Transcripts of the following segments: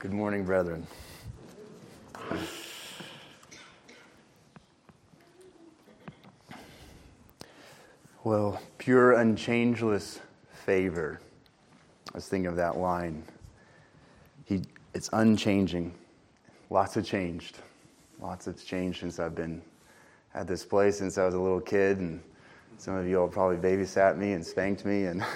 Good morning, brethren. Well, pure, unchangeless favor. I was thinking of that line. It's unchanging. Lots have changed. Lots has changed since I've been at this place, since I was a little kid, and some of you all probably babysat me and spanked me, and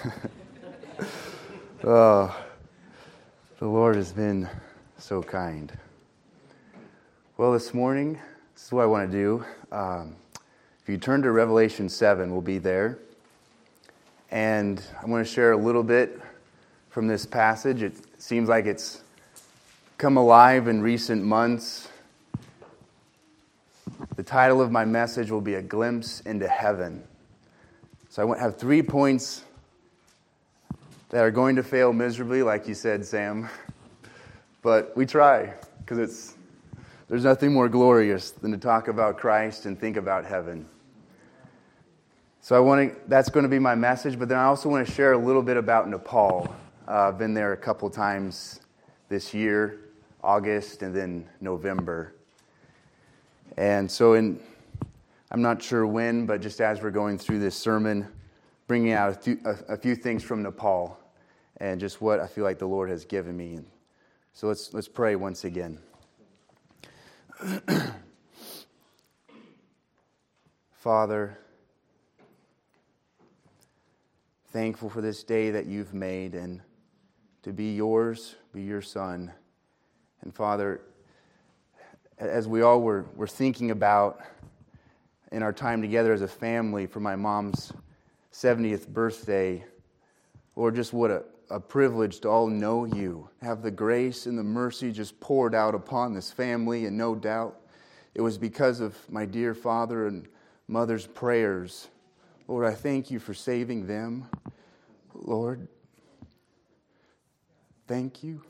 oh, the Lord has been so kind. Well, this morning, this is what I want to do. If you turn to Revelation 7, we'll be there. And I'm going to share a little bit from this passage. It seems like it's come alive in recent months. The title of my message will be A Glimpse into Heaven. So I have 3 points that are going to fail miserably, like you said, Sam. But we try, because there's nothing more glorious than to talk about Christ and think about heaven. So that's going to be my message, but then I also want to share a little bit about Nepal. I've been there a couple times this year, August and then November. And so I'm not sure when, but just as we're going through this sermon, bringing out a few things from Nepal and just what I feel like the Lord has given me. So let's pray once again. Father, thankful for this day that you've made and to be yours, be your son. And Father, as we all were thinking about in our time together as a family for my mom's 70th birthday, Lord, just what a privilege to all know you, have the grace and the mercy just poured out upon this family, and no doubt it was because of my dear father and mother's prayers. Lord, I thank you for saving them. Lord, thank you.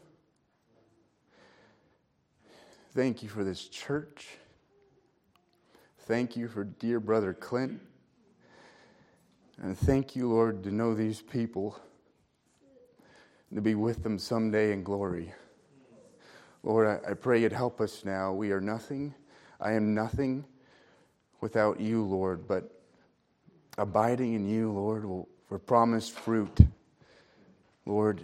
Thank you for this church. Thank you for dear brother Clint. And thank you, Lord, to know these people, to be with them someday in glory. Lord, I pray you'd help us now. We are nothing. I am nothing without you, Lord, but abiding in you, Lord, for promised fruit. Lord,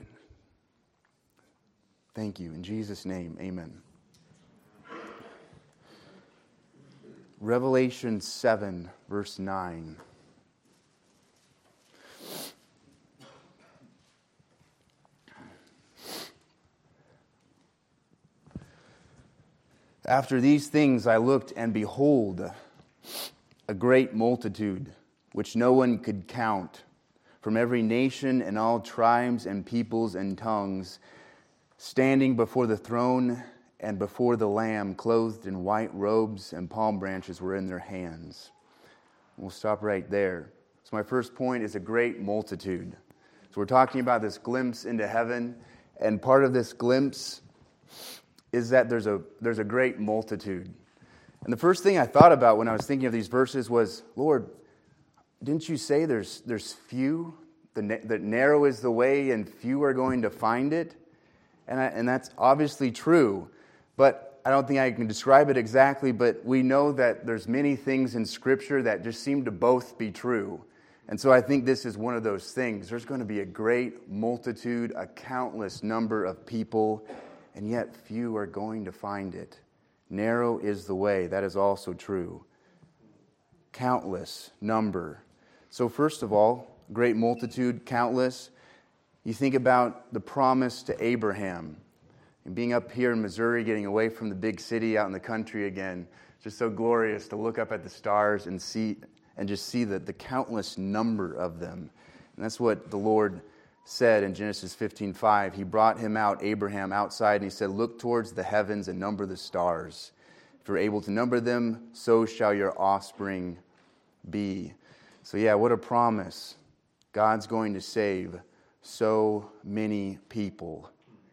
thank you. In Jesus' name, amen. Revelation 7, verse 9. After these things I looked, and behold, a great multitude, which no one could count, from every nation and all tribes and peoples and tongues, standing before the throne and before the Lamb, clothed in white robes, and palm branches were in their hands. We'll stop right there. So my first point is a great multitude. So we're talking about this glimpse into heaven, and part of this glimpse is that there's a great multitude. And the first thing I thought about when I was thinking of these verses was, Lord, didn't you say there's few? That narrow is the way and few are going to find it? And that's obviously true. But I don't think I can describe it exactly, but we know that there's many things in Scripture that just seem to both be true. And so I think this is one of those things. There's going to be a great multitude, a countless number of people, and yet few are going to find it. Narrow is the way. That is also true. Countless number. So first of all, great multitude, countless. You think about the promise to Abraham. And being up here in Missouri, getting away from the big city out in the country again, just so glorious to look up at the stars and just see the countless number of them. And that's what the Lord said in Genesis 15:5. He brought him out, Abraham, outside, and he said, look towards the heavens and number the stars. If you're able to number them, so shall your offspring be. So yeah, what a promise. God's going to save so many people.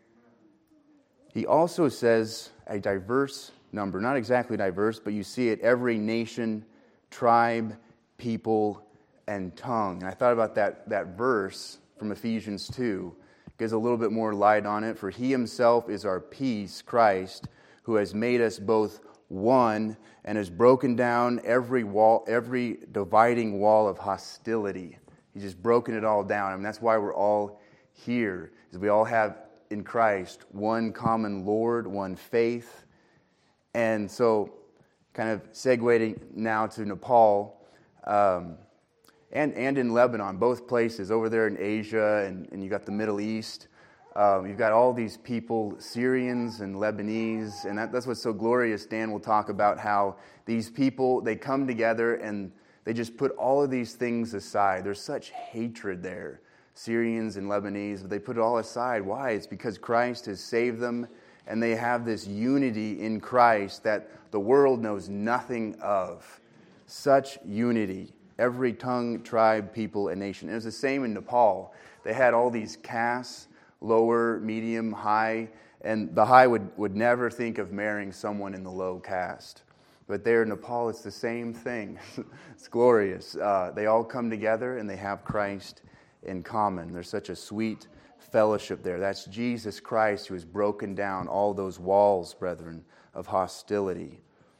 He also says a diverse number, not exactly diverse, but you see it, every nation, tribe, people, and tongue. And I thought about that verse from Ephesians 2. gives a little bit more light on it. For he himself is our peace, Christ, who has made us both one and has broken down every wall, every dividing wall of hostility. He's just broken it all down. I mean, that's why we're all here, is we all have in Christ one common Lord, one faith. And so, kind of segueing now to Nepal, and in Lebanon, both places, over there in Asia, and you got the Middle East. You've got all these people, Syrians and Lebanese, and that's what's so glorious. Dan will talk about how these people, they come together and they just put all of these things aside. There's such hatred there, Syrians and Lebanese, but they put it all aside. Why? It's because Christ has saved them, and they have this unity in Christ that the world knows nothing of. Such unity. Every tongue, tribe, people, and nation. It was the same in Nepal. They had all these castes, lower, medium, high, and the high would never think of marrying someone in the low caste. But there in Nepal, it's the same thing. It's glorious. They all come together and they have Christ in common. There's such a sweet fellowship there. That's Jesus Christ who has broken down all those walls, brethren, of hostility.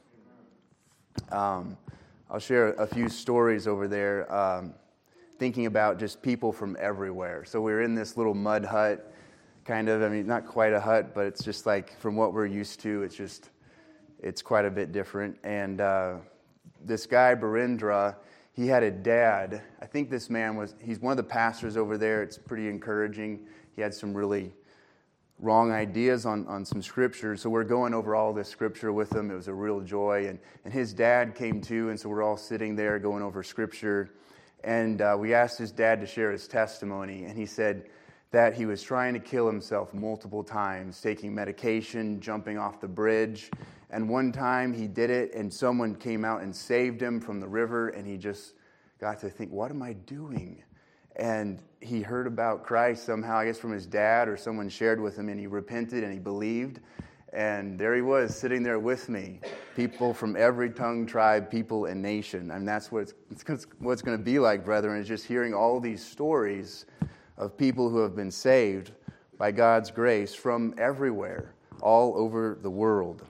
I'll share a few stories over there, thinking about just people from everywhere. So we were in this little mud hut, kind of, I mean, not quite a hut, but it's just like from what we're used to, it's quite a bit different. And this guy, Barindra, he had a dad. I think this man he's one of the pastors over there. It's pretty encouraging. He had some really wrong ideas on some scriptures. So we're going over all this scripture with him. It was a real joy. And his dad came too, and so we're all sitting there going over scripture. And we asked his dad to share his testimony, and he said that he was trying to kill himself multiple times, taking medication, jumping off the bridge. And one time he did it, and someone came out and saved him from the river, and he just got to think, what am I doing? And he heard about Christ somehow, I guess from his dad or someone shared with him, and he repented and he believed. And there he was, sitting there with me. People from every tongue, tribe, people, and nation. I mean, that's what it's going to be like, brethren, is just hearing all these stories of people who have been saved by God's grace from everywhere, all over the world.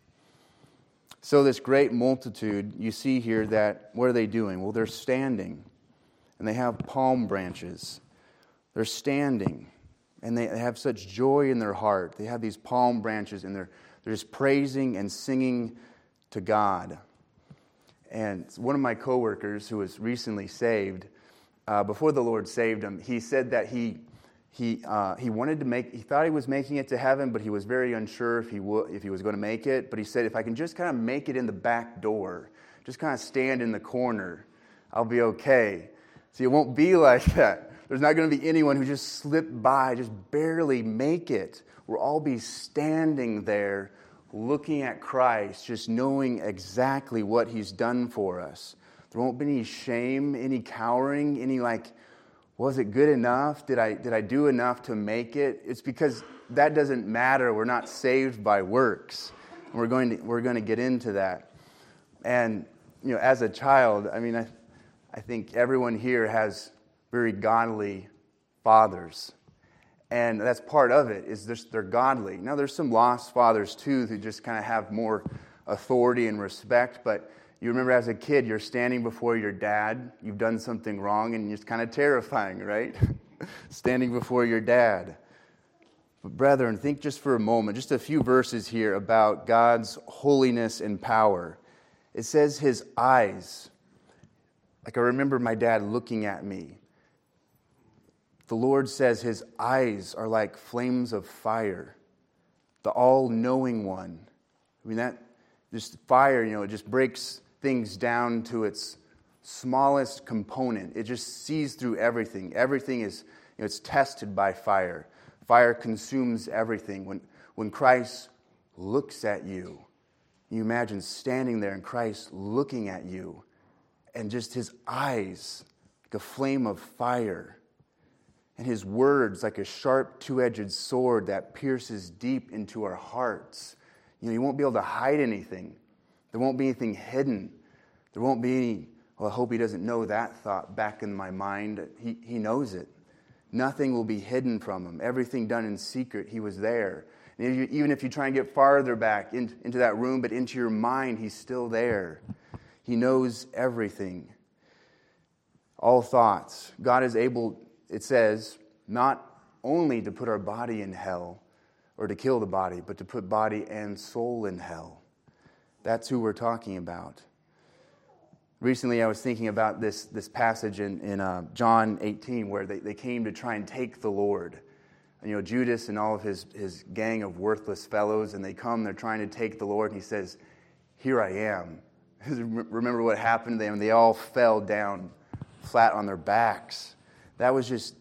So this great multitude, you see here that, what are they doing? Well, they're standing. And they have palm branches. They're standing, and they have such joy in their heart. They have these palm branches, and they're just praising and singing to God. And one of my coworkers who was recently saved, before the Lord saved him, he said that he wanted to he thought he was making it to heaven, but he was very unsure if he was going to make it. But he said, if I can just kind of make it in the back door, just kind of stand in the corner, I'll be okay. See, it won't be like that. There's not going to be anyone who just slipped by, just barely make it. We'll all be standing there looking at Christ, just knowing exactly what He's done for us. There won't be any shame, any cowering, any like, was it good enough? Did I do enough to make it? It's because that doesn't matter. We're not saved by works. We're going to get into that. And as a child, I mean, I think everyone here has very godly fathers. And that's part of it, is they're godly. Now, there's some lost fathers, too, who just kind of have more authority and respect. But you remember as a kid, you're standing before your dad. You've done something wrong, and it's kind of terrifying, right? Standing before your dad. But brethren, think just for a moment, just a few verses here about God's holiness and power. It says His eyes. Like I remember my dad looking at me. The Lord says His eyes are like flames of fire. The all-knowing one. I mean, that just fire, it just breaks things down to its smallest component. It just sees through everything. Everything is, it's tested by fire. Fire consumes everything. When Christ looks at you, you imagine standing there and Christ looking at you, and just His eyes like a flame of fire, and His words like a sharp two-edged sword that pierces deep into our hearts. You won't be able to hide anything. There won't be anything hidden. There won't be any, I hope he doesn't know that thought back in my mind. He knows it. Nothing will be hidden from him. Everything done in secret, he was there. And even if you try and get farther back into that room, but into your mind, he's still there. He knows everything. All thoughts. God is able, it says, not only to put our body in hell, or to kill the body, but to put body and soul in hell. That's who we're talking about. Recently, I was thinking about this passage in John 18, where they came to try and take the Lord. And, Judas and all of his gang of worthless fellows, and they're trying to take the Lord, and he says, "Here I am." Remember what happened to them? They all fell down flat on their backs. That was just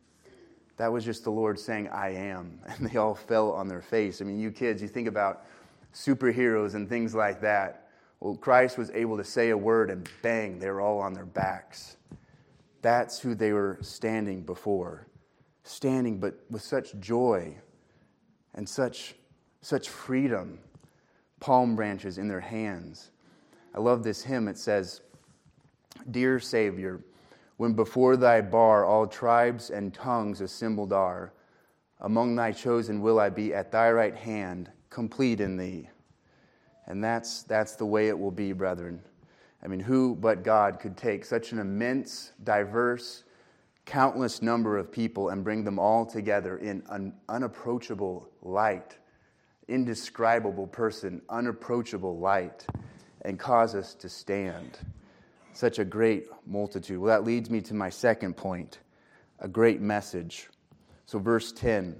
the Lord saying, "I am." And they all fell on their face. I mean, you kids, you think about superheroes and things like that. Well, Christ was able to say a word and bang, they were all on their backs. That's who they were standing before. Standing, but with such joy and such freedom. Palm branches in their hands. I love this hymn. It says, "Dear Savior, when before thy bar all tribes and tongues assembled are, among thy chosen will I be at thy right hand, complete in thee." And that's the way it will be, brethren. I mean, who but God could take such an immense, diverse, countless number of people and bring them all together in an unapproachable light, indescribable person, unapproachable light, and cause us to stand? Such a great multitude. Well, that leads me to my second point, a great message. So verse 10.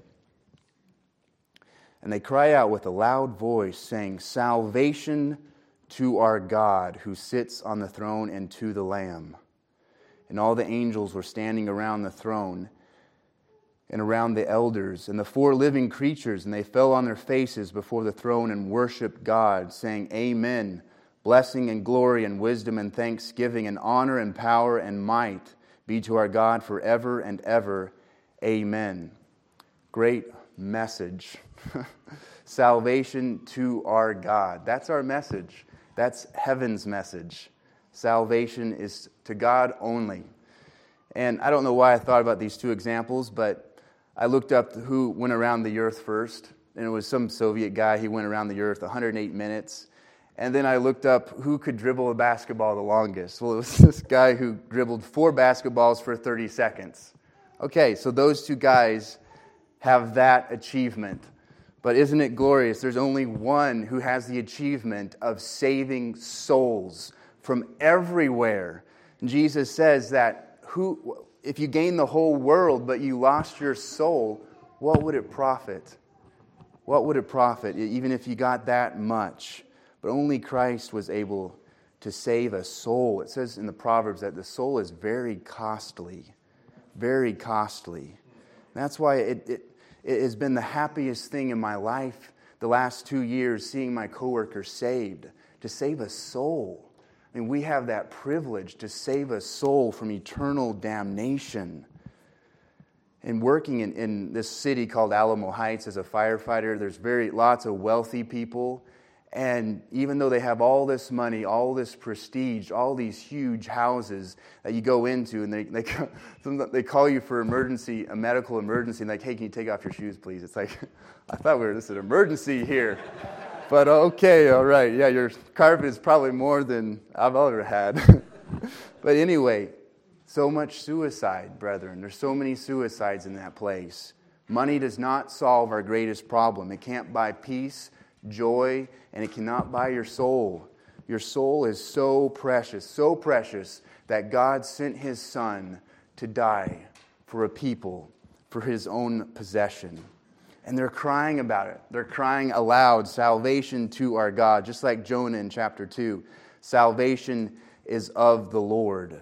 "And they cry out with a loud voice, saying, Salvation to our God who sits on the throne and to the Lamb. And all the angels were standing around the throne and around the elders and the 4 living creatures, and they fell on their faces before the throne and worshiped God, saying, Amen. Blessing and glory and wisdom and thanksgiving and honor and power and might be to our God forever and ever. Amen." Great message. Salvation to our God. That's our message. That's heaven's message. Salvation is to God only. And I don't know why I thought about these 2 examples, but I looked up who went around the earth first. And it was some Soviet guy. He went around the earth 108 minutes. And then I looked up who could dribble a basketball the longest. Well, it was this guy who dribbled 4 basketballs for 30 seconds. Okay, so those 2 guys have that achievement. But isn't it glorious? There's only one who has the achievement of saving souls from everywhere. And Jesus says that if you gain the whole world but you lost your soul, what would it profit? What would it profit, even if you got that much? But only Christ was able to save a soul. It says in the Proverbs that the soul is very costly. Very costly. And that's why it has been the happiest thing in my life the last 2 years, seeing my coworker saved. To save a soul. I mean, we have that privilege to save a soul from eternal damnation. And working in this city called Alamo Heights as a firefighter, there's lots of wealthy people. And even though they have all this money, all this prestige, all these huge houses that you go into, and they call you for a medical emergency, and like, hey, can you take off your shoes, please? It's like, I thought this was an emergency here. But okay, all right. Yeah, your carpet is probably more than I've ever had. But anyway, so much suicide, brethren. There's so many suicides in that place. Money does not solve our greatest problem. It can't buy peace, joy, and it cannot buy your soul. Your soul is so precious that God sent His Son to die for a people, for His own possession. And they're crying about it. They're crying aloud, salvation to our God. Just like Jonah in chapter 2. Salvation is of the Lord.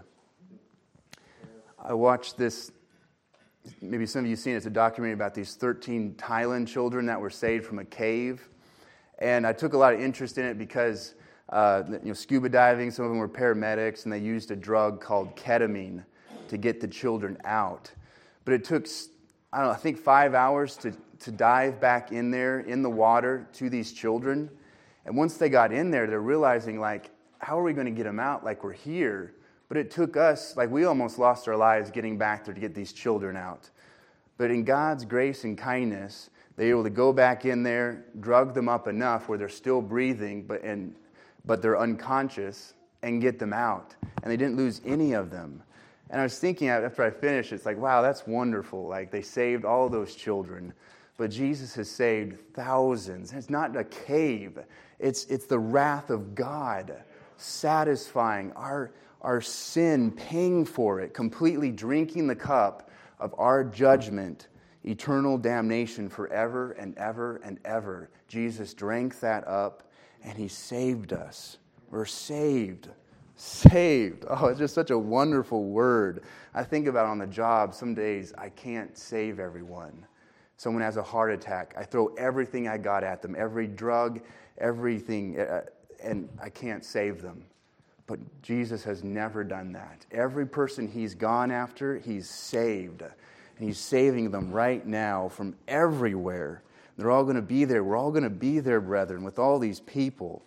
I watched this, maybe some of you have seen it, it's a documentary about these 13 Thailand children that were saved from a cave. And I took a lot of interest in it because scuba diving, some of them were paramedics, and they used a drug called ketamine to get the children out. But it took, I think 5 hours to dive back in there, in the water, to these children. And once they got in there, they're realizing, like, how are we going to get them out? Like, we're here. But it took us, like, we almost lost our lives getting back there to get these children out. But in God's grace and kindness, they were able to go back in there, drug them up enough where they're still breathing, but they're unconscious, and get them out. And they didn't lose any of them. And I was thinking after I finished, it's like, wow, that's wonderful. Like, they saved all those children. But Jesus has saved thousands. It's not a cave. It's the wrath of God satisfying our sin, paying for it, completely drinking the cup of our judgment, eternal damnation forever and ever and ever. Jesus drank that up, and He saved us. We're saved. Saved. Oh, it's just such a wonderful word. I think about on the job, some days I can't save everyone. Someone has a heart attack. I throw everything I got at them, every drug, everything, and I can't save them. But Jesus has never done that. Every person He's gone after, He's saved. And He's saving them right now from everywhere. They're all going to be there. We're all going to be there, brethren, with all these people.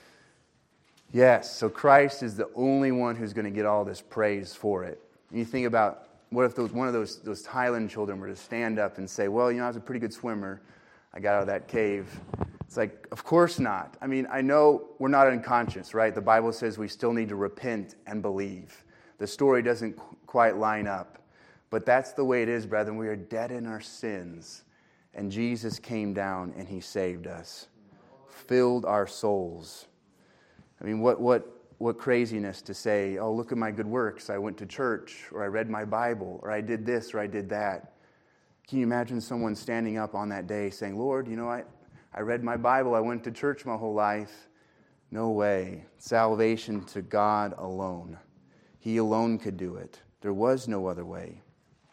Yes, so Christ is the only one who's going to get all this praise for it. And you think about, what if one of those Highland children were to stand up and say, well, I was a pretty good swimmer. I got out of that cave. It's like, of course not. I mean, I know we're not unconscious, right? The Bible says we still need to repent and believe. The story doesn't quite line up. But that's the way it is, brethren. We are dead in our sins. And Jesus came down and He saved us. Filled our souls. I mean, what craziness to say, oh, look at my good works. I went to church, or I read my Bible, or I did this, or I did that. Can you imagine someone standing up on that day saying, Lord, I read my Bible, I went to church my whole life. No way. Salvation to God alone. He alone could do it. There was no other way.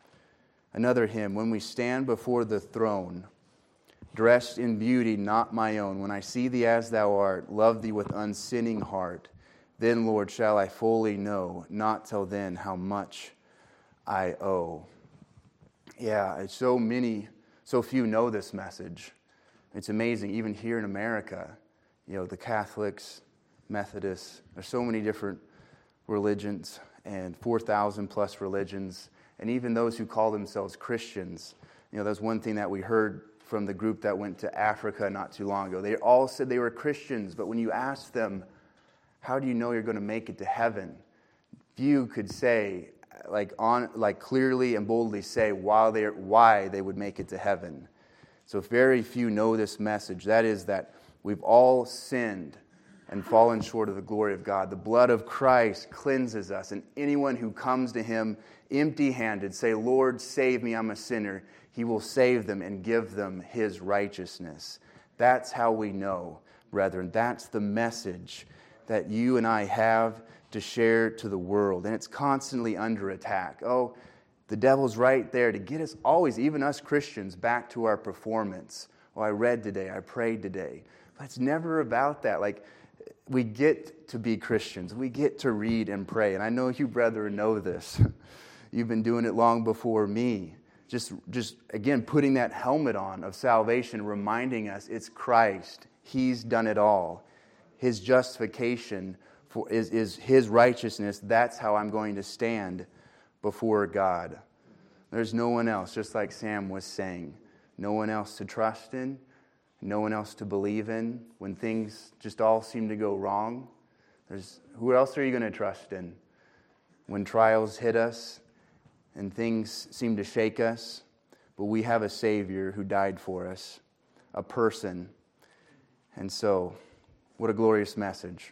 Another hymn, when we stand before the throne, dressed in beauty not my own, when I see Thee as Thou art, love Thee with unsinning heart, then, Lord, shall I fully know, not till then, how much I owe. Yeah, so few know this message. It's amazing, even here in America, the Catholics, Methodists, there's so many different religions, and 4,000 plus religions, and even those who call themselves Christians. That's one thing that we heard from the group that went to Africa not too long ago. They all said they were Christians, but when you asked them, how do you know you're going to make it to heaven? Few could say, clearly and boldly say why they would make it to heaven. So very few know this message. That is that we've all sinned and fallen short of the glory of God. The blood of Christ cleanses us, and anyone who comes to Him empty-handed, say, Lord, save me, I'm a sinner, He will save them and give them His righteousness. That's how we know, brethren. That's the message that you and I have to share to the world. And it's constantly under attack. Oh, the devil's right there to get us always, even us Christians, back to our performance. Oh, I read today, I prayed today. But it's never about that. We get to be Christians. We get to read and pray. And I know you, brethren, know this. You've been doing it long before me. Just again, putting that helmet on of salvation, reminding us it's Christ. He's done it all. His justification is His righteousness. That's how I'm going to stand before God. There's no one else, just like Sam was saying. No one else to trust in. No one else to believe in. When things just all seem to go wrong, who else are you going to trust in? When trials hit us and things seem to shake us, but we have a Savior who died for us, a person. And so, what a glorious message.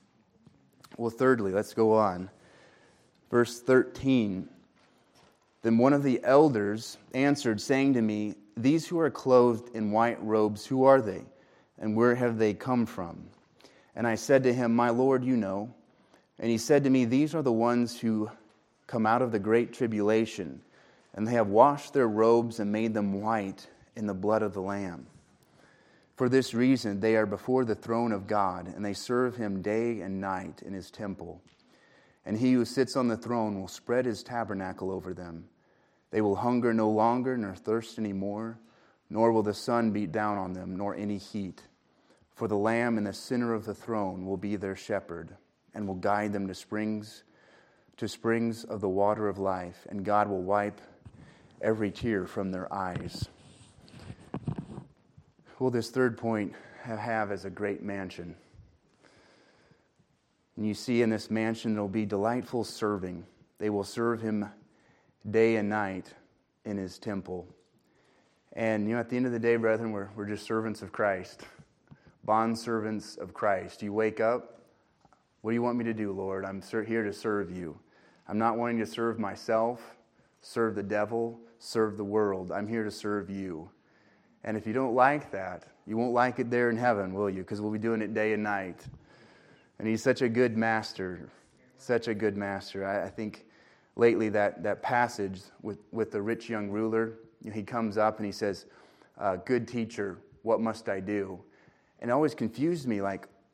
Well, thirdly, let's go on. Verse 13. Then one of the elders answered, saying to me, These who are clothed in white robes, who are they? And where have they come from? And I said to him, My Lord, you know. And he said to me, These are the ones who come out of the great tribulation, and they have washed their robes and made them white in the blood of the Lamb. For this reason they are before the throne of God, and they serve Him day and night in His temple. And He who sits on the throne will spread His tabernacle over them. They will hunger no longer, nor thirst any more, nor will the sun beat down on them, nor any heat. For the Lamb in the center of the throne will be their shepherd, and will guide them to springs of the water of life, and God will wipe every tear from their eyes. Well, this third point have as a great mansion. And you see in this mansion there will be delightful serving. They will serve him day and night in his temple. And at the end of the day, brethren, we're just servants of Christ. Bond servants of Christ. You wake up, what do you want me to do, Lord? I'm here to serve you. I'm not wanting to serve myself, serve the devil, serve the world. I'm here to serve you. And if you don't like that, you won't like it there in heaven, will you? Because we'll be doing it day and night. And he's such a good master, such a good master. I think lately that passage with the rich young ruler, he comes up and he says, good teacher, what must I do? And it always confused me,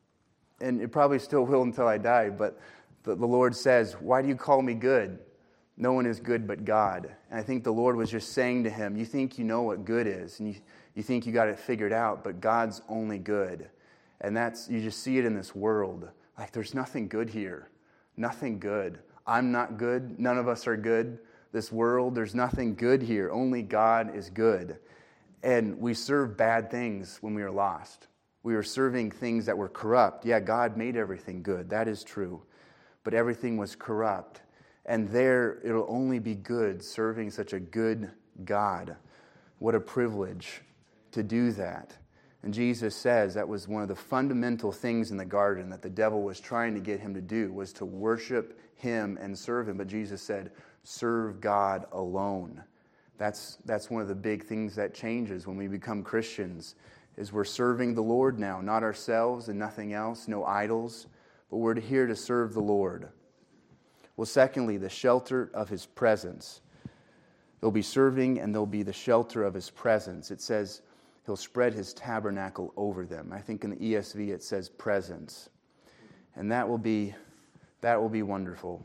and it probably still will until I die, but the Lord says, why do you call me good? No one is good but God. And I think the Lord was just saying to him, you think you know what good is, and you think you got it figured out, but God's only good. And you just see it in this world. There's nothing good here. Nothing good. I'm not good. None of us are good. This world, there's nothing good here. Only God is good. And we serve bad things when we are lost. We were serving things that were corrupt. Yeah, God made everything good. That is true. But everything was corrupt. And there, it'll only be good serving such a good God. What a privilege to do that. And Jesus says that was one of the fundamental things in the garden that the devil was trying to get him to do, was to worship him and serve him. But Jesus said, serve God alone. That's one of the big things that changes when we become Christians, is we're serving the Lord now, not ourselves and nothing else, no idols, but we're here to serve the Lord. Well, secondly, the shelter of his presence. They'll be serving and they'll be the shelter of his presence. It says he'll spread his tabernacle over them. I think in the ESV it says presence. And that will be wonderful.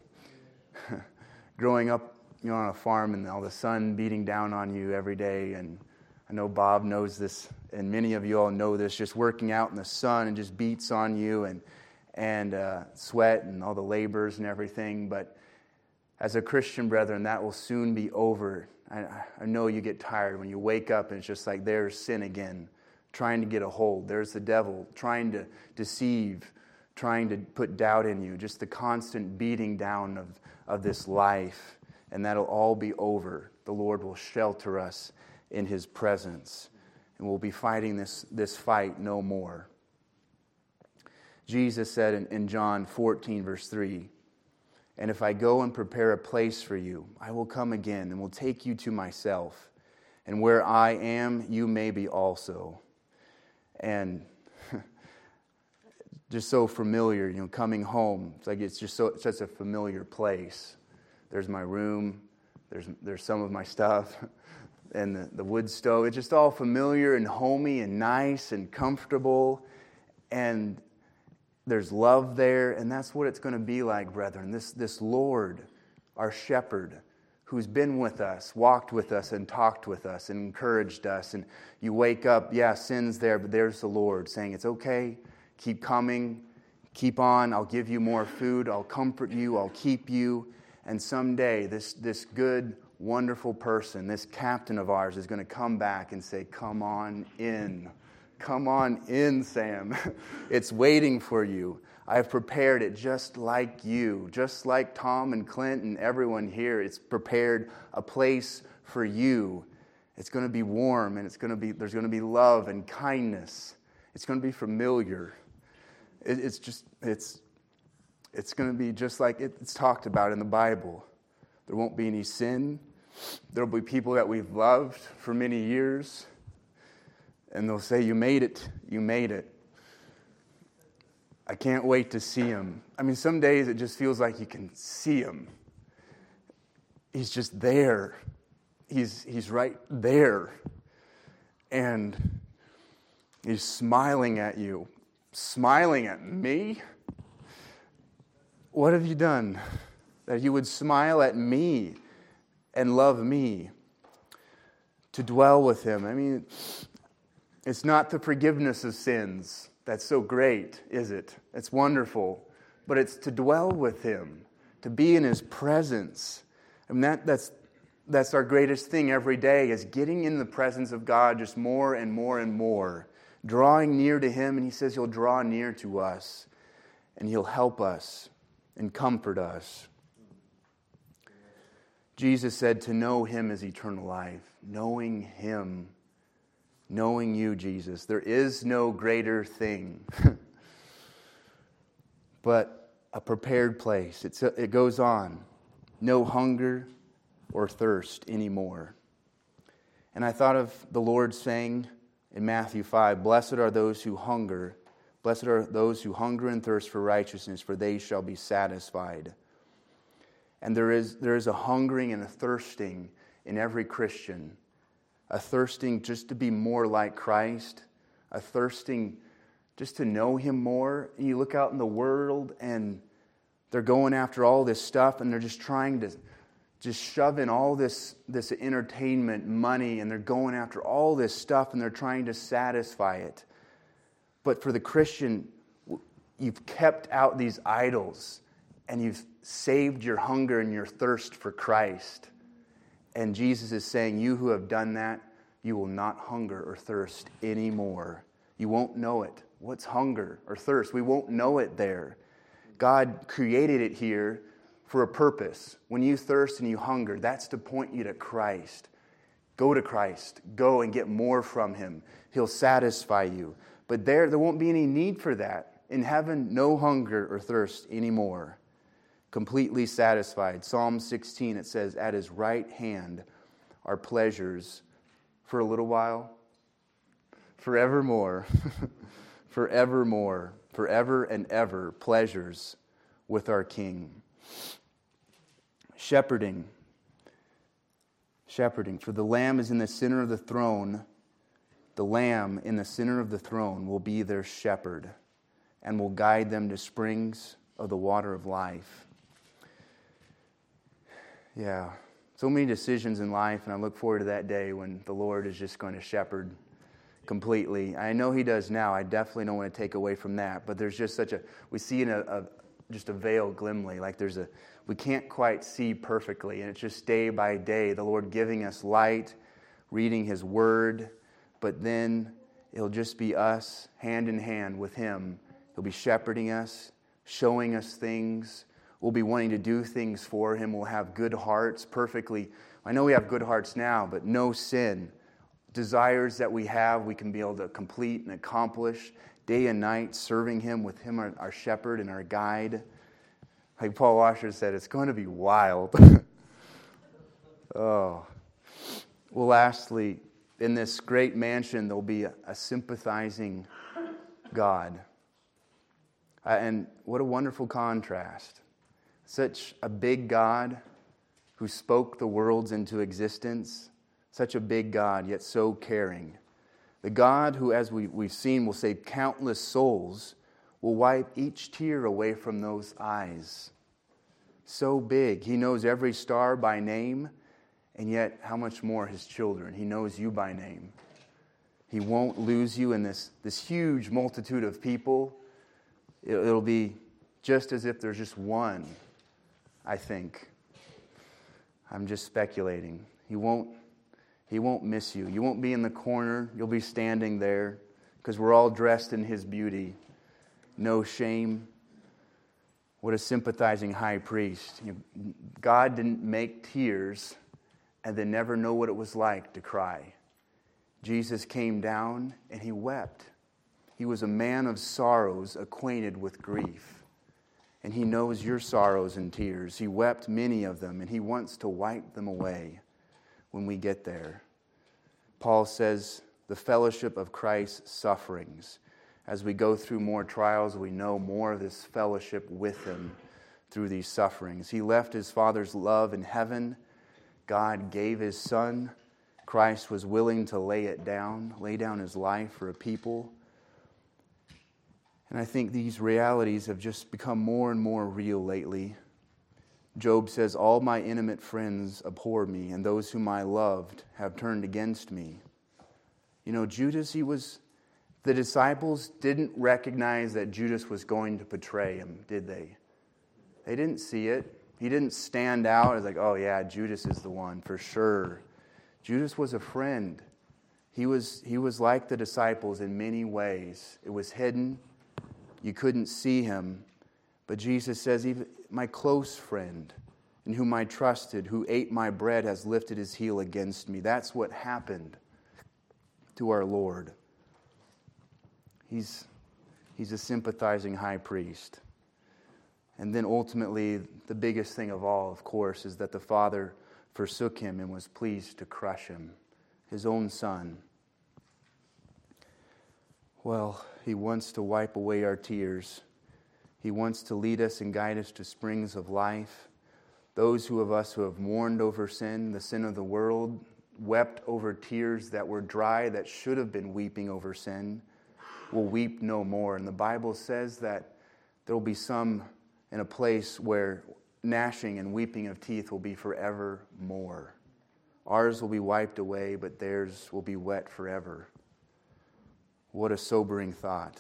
Growing up, on a farm and all the sun beating down on you every day, and I know Bob knows this, and many of you all know this, just working out in the sun and just beats on you and sweat and all the labors and everything. But as a Christian, brethren, that will soon be over. I know you get tired when you wake up and it's just like there's sin again, trying to get a hold. There's the devil trying to deceive, trying to put doubt in you, just the constant beating down of this life. And that'll all be over. The Lord will shelter us in his presence. And we'll be fighting this fight no more. Jesus said in John 14, verse 3, and if I go and prepare a place for you, I will come again and will take you to myself. And where I am, you may be also. And just so familiar, coming home. It's just such a familiar place. There's my room. There's some of my stuff. And the wood stove. It's just all familiar and homey and nice and comfortable. And there's love there, and that's what it's going to be like, brethren. This Lord, our shepherd, who's been with us, walked with us, and talked with us, and encouraged us. And you wake up, sin's there, but there's the Lord saying, it's okay, keep coming, keep on, I'll give you more food, I'll comfort you, I'll keep you. And someday, this good, wonderful person, this captain of ours, is going to come back and say, come on in. Come on in, Sam. It's waiting for you. I've prepared it just like you, just like Tom and Clint and everyone here. It's prepared a place for you. It's going to be warm, and there's going to be love and kindness. It's going to be familiar. It's going to be just like it's talked about in the Bible. There won't be any sin. There'll be people that we've loved for many years. And they'll say, you made it. You made it. I can't wait to see him. Some days it just feels like you can see him. He's just there. He's right there. And he's smiling at you. Smiling at me? What have you done that you would smile at me and love me? To dwell with him. It's not the forgiveness of sins that's so great, is it? It's wonderful. But it's to dwell with him, to be in his presence. That's That's our greatest thing every day, is getting in the presence of God just more and more and more. Drawing near to Him, and He says He'll draw near to us. And He'll help us and comfort us. Jesus said to know Him is eternal life. Knowing Him, knowing You, Jesus. There is no greater thing. But a prepared place. It goes on. No hunger or thirst anymore. And I thought of the Lord saying in Matthew 5, Blessed are those who hunger. Blessed are those who hunger and thirst for righteousness, for they shall be satisfied. And there is a hungering and a thirsting in every Christian. A thirsting just to be more like Christ. A thirsting just to know Him more. And you look out in the world and they're going after all this stuff and they're just trying to just shove in all this entertainment, money, and they're going after all this stuff and they're trying to satisfy it. But for the Christian, you've kept out these idols and you've saved your hunger and your thirst for Christ. And Jesus is saying, you who have done that, you will not hunger or thirst anymore. You won't know it. What's hunger or thirst? We won't know it there. God created it here for a purpose. When you thirst and you hunger, that's to point you to Christ. Go to Christ. Go and get more from Him. He'll satisfy you. But there won't be any need for that. In heaven, no hunger or thirst anymore. Completely satisfied. Psalm 16, it says, at His right hand are pleasures for a little while, forevermore, forevermore, forever and ever, pleasures with our King. Shepherding. For the Lamb is in the center of the throne. The Lamb in the center of the throne will be their shepherd and will guide them to springs of the water of life. Yeah, so many decisions in life, and I look forward to that day when the Lord is just going to shepherd completely. I know He does now. I definitely don't want to take away from that, but there's just we see in just a veil glimly, like we can't quite see perfectly, and it's just day by day, the Lord giving us light, reading His Word, but then it'll just be us hand in hand with Him. He'll be shepherding us, showing us things. We'll be wanting to do things for Him. We'll have good hearts perfectly. I know we have good hearts now, but no sin. Desires that we have, we can be able to complete and accomplish day and night, serving Him with Him, our shepherd and our guide. Like Paul Washer said, it's going to be wild. Oh. Well, lastly, in this great mansion, there'll be a sympathizing God. And what a wonderful contrast. Such a big God who spoke the worlds into existence. Such a big God, yet so caring. The God who, as we've seen, will save countless souls, will wipe each tear away from those eyes. So big. He knows every star by name, and yet how much more His children. He knows you by name. He won't lose you in this huge multitude of people. It'll be just as if there's just one, I think. I'm just speculating. He won't miss you. You won't be in the corner. You'll be standing there because we're all dressed in His beauty. No shame. What a sympathizing high priest. God didn't make tears and then never know what it was like to cry. Jesus came down and He wept. He was a man of sorrows, acquainted with grief. And He knows your sorrows and tears. He wept many of them, and He wants to wipe them away when we get there. Paul says, the fellowship of Christ's sufferings. As we go through more trials, we know more of this fellowship with Him through these sufferings. He left His Father's love in heaven. God gave His Son. Christ was willing to lay down His life for a people. And I think these realities have just become more and more real lately. Job says, all my intimate friends abhor me, and those whom I loved have turned against me. You know, Judas, the disciples didn't recognize that Judas was going to betray Him, did they? They didn't see it. He didn't stand out as like, oh yeah, Judas is the one for sure. Judas was a friend. He was like the disciples in many ways. It was hidden. You couldn't see him. But Jesus says, even my close friend, in whom I trusted, who ate my bread, has lifted his heel against me. That's what happened to our Lord. He's a sympathizing high priest. And then ultimately, the biggest thing of all, of course, is that the Father forsook him and was pleased to crush him, his own Son. Well, he wants to wipe away our tears. He wants to lead us and guide us to springs of life. Those of us who have mourned over sin, the sin of the world, wept over tears that were dry, that should have been weeping over sin, will weep no more. And the Bible says that there will be some in a place where gnashing and weeping of teeth will be forevermore. Ours will be wiped away, but theirs will be wet forever. What a sobering thought.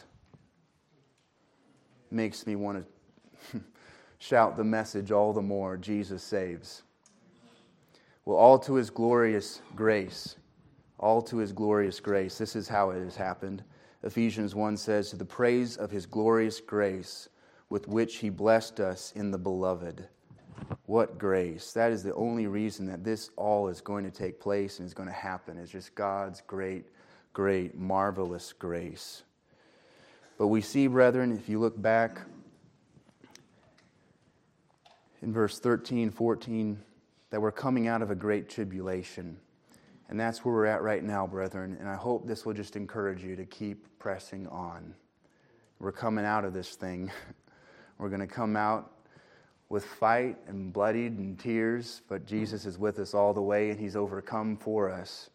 Makes me want to shout the message all the more, Jesus saves. Well, all to his glorious grace. All to his glorious grace. This is how it has happened. Ephesians 1 says, to the praise of his glorious grace, with which he blessed us in the beloved. What grace. That is the only reason that this all is going to take place and is going to happen. It's just God's great, great, marvelous grace. But we see, brethren, if you look back in verse 13, 14, that we're coming out of a great tribulation. And that's where we're at right now, brethren. And I hope this will just encourage you to keep pressing on. We're coming out of this thing. We're going to come out with fight and bloodied and tears, but Jesus is with us all the way, and he's overcome for us.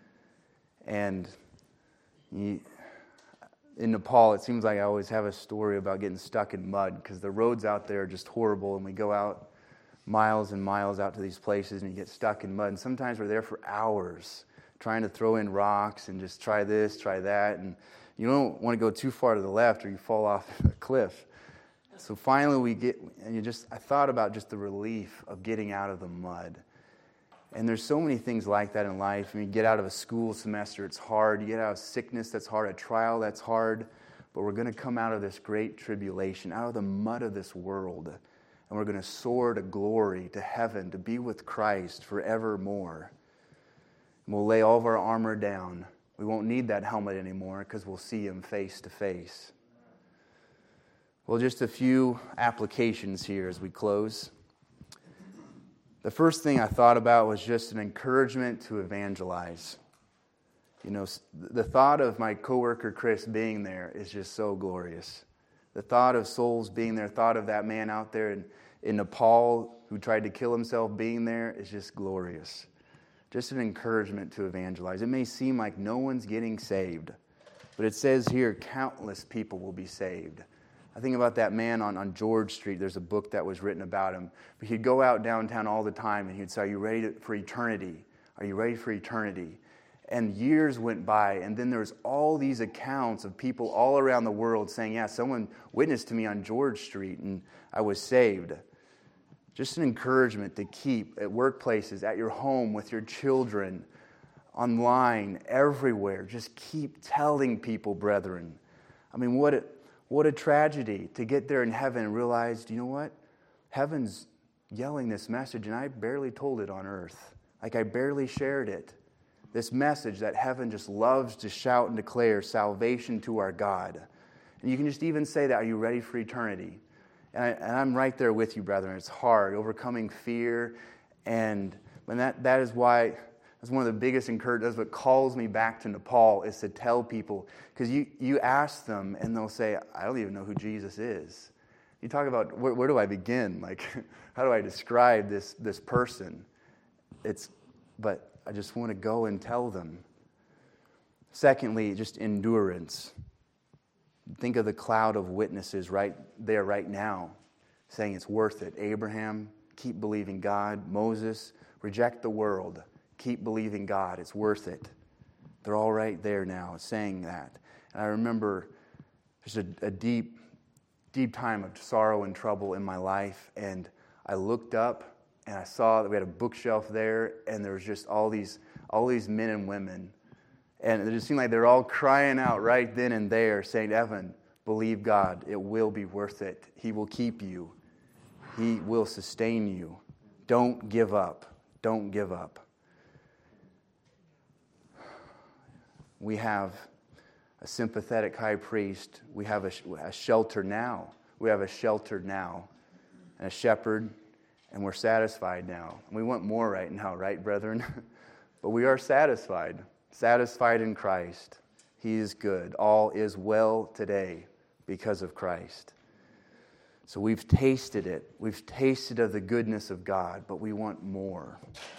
And in Nepal, it seems like I always have a story about getting stuck in mud, because the roads out there are just horrible, and we go out miles and miles out to these places, and you get stuck in mud. And sometimes we're there for hours trying to throw in rocks and just try this, try that, and you don't want to go too far to the left or you fall off a cliff. So finally we get, and I thought about just the relief of getting out of the mud. And there's so many things like that in life. I mean, you get out of a school semester, it's hard. You get out of sickness, that's hard. A trial, that's hard. But we're going to come out of this great tribulation, out of the mud of this world. And we're going to soar to glory, to heaven, to be with Christ forevermore. And we'll lay all of our armor down. We won't need that helmet anymore because we'll see him face to face. Well, just a few applications here as we close. The first thing I thought about was just an encouragement to evangelize. You know, the thought of my coworker Chris being there is just so glorious. The thought of souls being there, thought of that man out there in Nepal who tried to kill himself being there is just glorious. Just an encouragement to evangelize. It may seem like no one's getting saved, but it says here countless people will be saved. I think about that man on George Street. There's a book that was written about him. But he'd go out downtown all the time and he'd say, are you ready for eternity? Are you ready for eternity? And years went by, and then there was all these accounts of people all around the world saying, yeah, someone witnessed to me on George Street and I was saved. Just an encouragement to keep at workplaces, at your home, with your children, online, everywhere. Just keep telling people, brethren. I mean, what a tragedy to get there in heaven and realize, you know what? Heaven's yelling this message and I barely told it on earth. Like I barely shared it. This message that heaven just loves to shout and declare salvation to our God. And you can just even say that, are you ready for eternity? And I'm right there with you, brethren. It's hard, overcoming fear. And when that is why, that's one of the biggest encouragements, what calls me back to Nepal is to tell people. Because you ask them and they'll say, I don't even know who Jesus is. You talk about, where do I begin? Like, how do I describe this person? But I just want to go and tell them. Secondly, just endurance. Think of the cloud of witnesses right there, right now, saying it's worth it. Abraham, keep believing God. Moses, reject the world. Keep believing God. It's worth it. They're all right there now saying that. And I remember just a deep, deep time of sorrow and trouble in my life, and I looked up and I saw that we had a bookshelf there, and there was just all these men and women. And it just seemed like they're all crying out right then and there, saying, Evan, believe God. It will be worth it. He will keep you. He will sustain you. Don't give up. Don't give up. We have a sympathetic high priest. We have a shelter now. We have a shelter now. And a shepherd. And we're satisfied now. And we want more right now, right, brethren? But we are satisfied. Satisfied in Christ. He is good. All is well today because of Christ. So we've tasted it. We've tasted of the goodness of God, but we want more.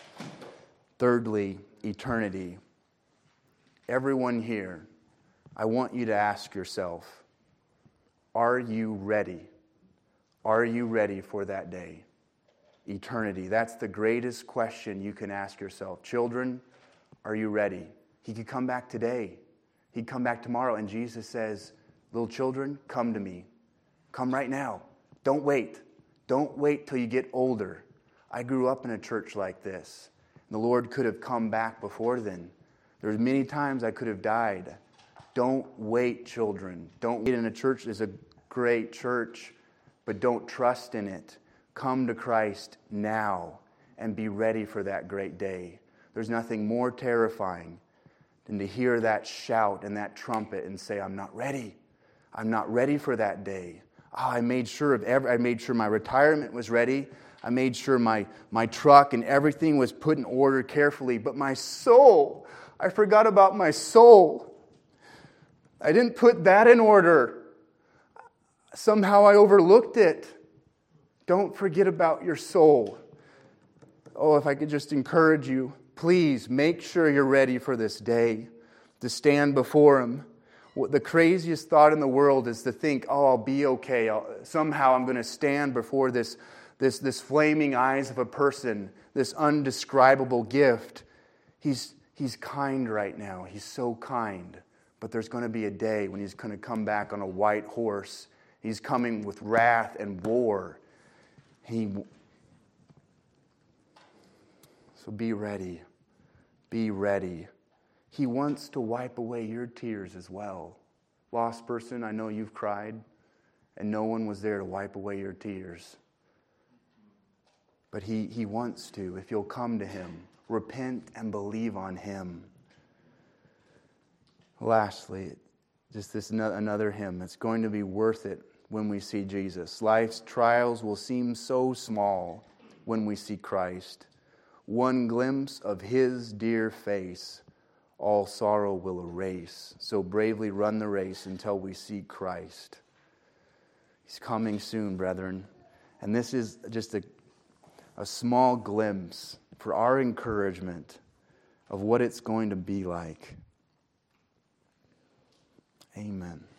Thirdly, eternity. Everyone here, I want you to ask yourself, are you ready? Are you ready for that day? Eternity. That's the greatest question you can ask yourself. Children, are you ready? He could come back today. He'd come back tomorrow. And Jesus says, little children, come to me. Come right now. Don't wait. Don't wait till you get older. I grew up in a church like this. The Lord could have come back before then. There was many times I could have died. Don't wait, children. Don't wait in a church. There's a great church, but don't trust in it. Come to Christ now and be ready for that great day. There's nothing more terrifying than to hear that shout and that trumpet and say, I'm not ready. I'm not ready for that day. Oh, I made sure my retirement was ready. I made sure my truck and everything was put in order carefully. But my soul, I forgot about my soul. I didn't put that in order. Somehow I overlooked it. Don't forget about your soul. Oh, if I could just encourage you, please make sure you're ready for this day to stand before Him. The craziest thought in the world is to think, oh, I'll be okay. Somehow I'm going to stand before this flaming eyes of a person, this undescribable gift. He's kind right now. He's so kind. But there's going to be a day when He's going to come back on a white horse. He's coming with wrath and war. So be ready. Be ready. He wants to wipe away your tears as well. Lost person, I know you've cried, and no one was there to wipe away your tears. But He wants to, if you'll come to Him. Repent and believe on Him. Lastly, just this another hymn. It's going to be worth it when we see Jesus. Life's trials will seem so small when we see Christ. One glimpse of His dear face, all sorrow will erase. So bravely run the race until we see Christ. He's coming soon, brethren. And this is just a small glimpse for our encouragement of what it's going to be like. Amen.